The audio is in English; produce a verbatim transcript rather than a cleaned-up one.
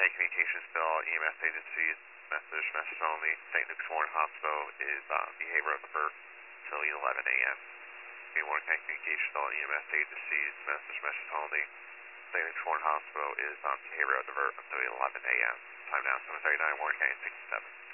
County Communications Bill, E M S agencies, message, message only. Saint Luke's Warren Hospital is on behavioral alert until eleven A M Warren County Communications Bill, E M S agencies, message, message only. Saint Luke's Warren Hospital is on behavioral alert until eleven A M Time now, seven thirty-nine, Warren County sixty-seven.